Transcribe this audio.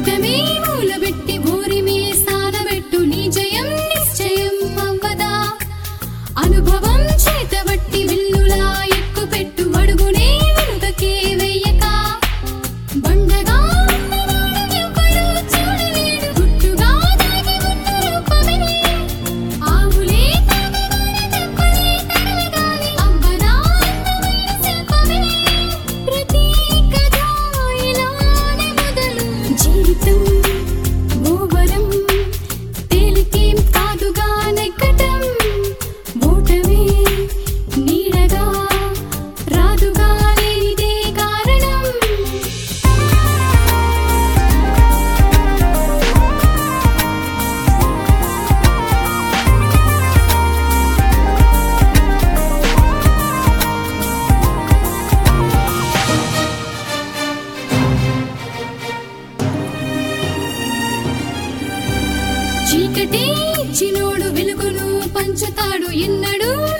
ఓటమి మూలబెట్టి ఓరిమి సానబెట్టు నీ జయం నిశ్చయం అవ్వదా అనుభవం చేతబట్టి విల్లులా ఎక్కుపెట్టు అడుగునే వెనుకకే వెయ్యక బండగా ఉన్నవాడెవ్వడూ చూడలేడు గుట్టుగా దాగి ఉన్న రూపమే ఆవులే తాగేవాడ తెప్పలే తడవగాలి అవ్వనా అందమైన శిల్పమే ప్రతి కథ ఇలానే మొదలు జీవితం ఓవరం తేలికేం కాదుగా నెగ్గటం ఓటమే నీడగా రాదుగా లేనిదే కారణం చీకటి ఇచ్చినోడు వెలుగును పంచుతాడు ఎన్నడూ